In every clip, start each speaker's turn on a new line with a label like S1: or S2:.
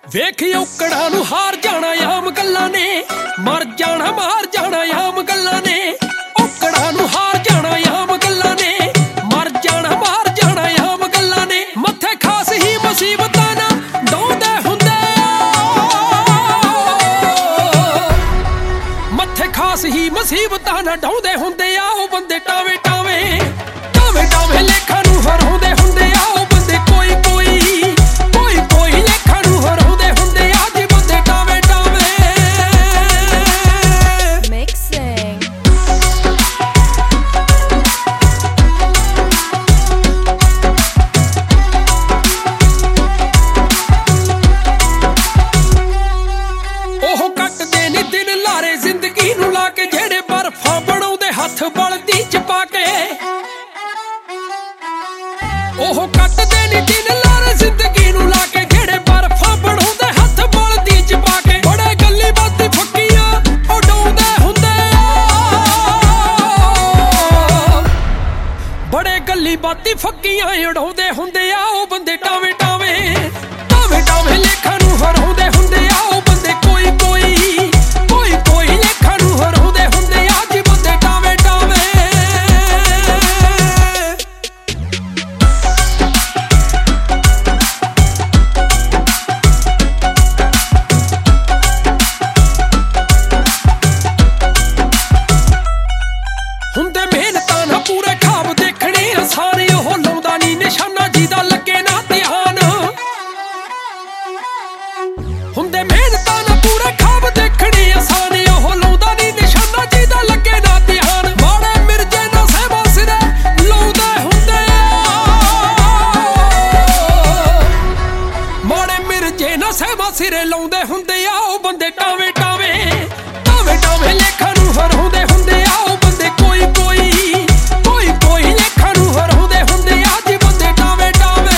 S1: ਵੇਖ ਔਕੜਾਂ ਨੂੰ ਹਾਰ ਜਾਣਾ ਆਮ ਗੱਲਾਂ ਨੇ, ਮਰ ਜਾਣਾ ਮਾਰ ਜਾਣਾ ਆਮ ਗੱਲਾਂ ਨੇ। ਔਕੜਾਂ ਨੂੰ ਹਾਰ ਜਾਣਾ ਆਮ ਗੱਲਾਂ ਨੇ, ਮਰ ਜਾਣਾ ਮਾਰ ਜਾਣਾ ਆਮ ਗੱਲਾਂ ਨੇ। ਮੱਥੇ ਖਾਸ ਹੀ ਮੁਸੀਬਤਾਂ ਨਾ ਡਾਉਂਦੇ ਹੁੰਦੇ ਮੱਥੇ ਖਾਸ ਹੀ ਮੁਸੀਬਤਾਂ ਨਾ ਡਾਉਂਦੇ ਹੁੰਦੇ ਆ ਉਹ ਬੰਦੇ ਟਾਵੇਂ ਟਾਵੇਂ ਟਾਵੇਂ ਟਾਵੇਂ ਲੇਖਾਂ ਨੂੰ ਹਰਾਉਂਦੇ ਹੁੰਦੇ ਆ ਉਹ ਬੰਦੇ ਕੋਈ ਕੋਈ ਕੋਈ ਕੋਈ ਲੇਖਾਂ ਨੂੰ ਹਰਾਉਂਦੇ ਹੁੰਦੇ ਆ ਜੀ ਬੰਦੇ ਟਾਵੇਂ ਟਾਵੇਂ।
S2: Mixing
S1: ਉਹ ਕੱਟਦੇ ਨੀ ਦਿਨ ਲਾਰੇ ਜ਼ਿੰਦਗੀ ਨੂੰ ਲਾ ਕੇ, ਜਿਹੜੇ ਬਰਫਾਂ ਬਣਾਉਂਦੇ ਹੱਥ ਬਲਦੀ ਚ ਪਾ ਕੇ। ਉਹ ਕੱਟਦੇ ਨੀ ਦਿਨ ਲਾਰੇ ਜ਼ਿੰਦਗੀ ਨੂੰ ਲਾ ਕੇ, ਜਿਹੜੇ ਬਰਫਾਂ ਬਣਾਉਂਦੇ ਹੱਥ ਬਲਦੀ ਚ ਪਾ ਕੇ। ਬੜੇ ਗੱਲੀ ਬਾਤੀ ਫੱਕੀਆਂ ਉਡਾਉਂਦੇ ਹੁੰਦੇ ਆ, ਬੜੇ ਗੱਲੀ ਬਾਤੀ ਫੱਕੀਆਂ ਉਡਾਉਂਦੇ ਹੁੰਦੇ ਆ ਉਹ ਬੰਦੇ ਟਾਵੇਂ ਟਾਵੇਂ ਟਾਵੇਂ ਟਾਵੇਂ ਲੇਖਾਂ ਨੂੰ ਹਰਾਉਂਦੇ ਹੁੰਦੇ ਆ ਉਹ ਬੰਦੇ ਕੋਈ ਕੋਈ ਕੋਈ ਕੋਈ ਲੇਖਾਂ ਨੂੰ ਹਰਾਉਂਦੇ ਹੁੰਦੇ ਆ ਜੀ ਬੰਦੇ ਟਾਵੇਂ ਟਾਵੇਂ। ਹੁੰਦੇ ਮਿਹਨਤਾਂ ਨਾ ਪੂਰੇ ਖਾਬ ਦੇਖਣੇ ਆਸਾਨ, ਉਹ ਲਾਉਂਦਾ ਨੀ ਨਿਸ਼ਾਨਾ ਜਿਹਦਾ ਲੱਗੇ ਨਾ ਧਿਆਨ। ਹੁੰਦੇ ਮਿਹਨਤਾਂ ਨਾ ਪੂਰੇ ਖਾਬ ਦੇਖਣੇ ਆਸਾਨ, ਉਹ ਲਾਉਂਦਾ ਨੀ ਨਿਸ਼ਾਨਾ ਜਿਹਦਾ ਲੱਗੇ ਨਾ ਧਿਆਨ। ਮਾੜੇ ਮਿਰਜੇ ਨਾ ਸਹਿਬਾ ਸਿਰੇ ਲਾਉਂਦੇ ਹੁੰਦੇ ਆ, ਮਾੜੇ ਮਿਰਜੇ ਨਾ ਸਹਿਬਾ ਸਿਰੇ ਲਾਉਂਦੇ ਹੁੰਦੇ ਆ ਉਹ ਬੰਦੇ ਟਾਵੇਂ ਟਾਵੇਂ ਟਾਵੇਂ ਟਾਵੇਂ ਲੇਖਾਂ ਨੂੰ ਹਰਾਉਂਦੇ ਹੁੰਦੇ ਆ ਉਹ ਬੰਦੇ ਕੋਈ ਕੋਈ ਕੋਈ ਕੋਈ ਲੇਖਾਂ ਨੂੰ ਹਰਾਉਂਦੇ ਹੁੰਦੇ ਆ ਜੀ ਬੰਦੇ ਟਾਵੇਂ ਟਾਵੇਂ।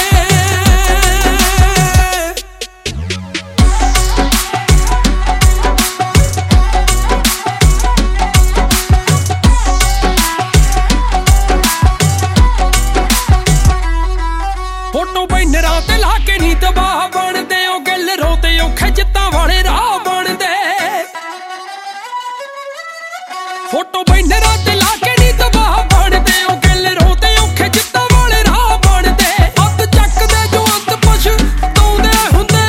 S1: ਫੋਟੋ ਬੈਨਰਾਂ ਤੇ ਲਾ ਕੇ ਨੀ ਤਬਾਹ ਬਣਦੇ, ਉਹ ਗੈਲਰਾਂ ਤੇ ਔਖੇ ਜਿੱਤਾਂ ਵਾਲੇ ਰਾਹ ਬਣਦੇ। ਫੋਟੋ ਬੈਨਰਾਂ ਤੇ ਲਾ ਕੇ ਨੀ ਤਬਾਹ ਬਣਦੇ, ਉਹ ਗੈਲਰਾਂ ਤੇ ਔਖੇ ਜਿੱਤਾਂ ਵਾਲੇ ਰਾਹ ਬਣਦੇ। ਅੱਤ ਚੱਕਦੇ ਜੋ ਅੰਤ ਪਛਤਾਉਂਦੇ ਹੁੰਦੇ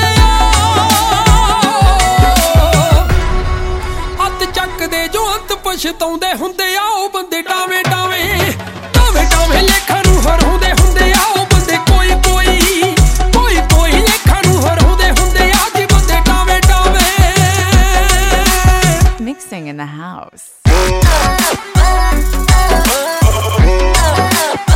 S1: ਆ, ਅੱਤ ਚੱਕਦੇ ਜੋ ਅੰਤ ਪਛਤਾਉਂਦੇ ਹੁੰਦੇ ਆ ਉਹ ਬੰਦੇ ਟਾਵੇਂ ਟਾਵੇਂ ਟਾਵੇਂ ਟਾਵੇਂ ਲੇਖਾਂ ਨੂੰ ਹਰਾਉਂਦੇ ਹੁੰਦੇ ਆ ਉਹ ਬੰਦੇ ਕੋਈ ਕੋਈ ਕੋਈ ਕੋਈ ਲੇਖਾਂ ਨੂੰ ਹਰਾਉਂਦੇ ਹੁੰਦੇ ਆ ਜੀ ਬੰਦੇ ਟਾਵੇਂ ਟਾਵੇਂ।
S2: Mixing in the house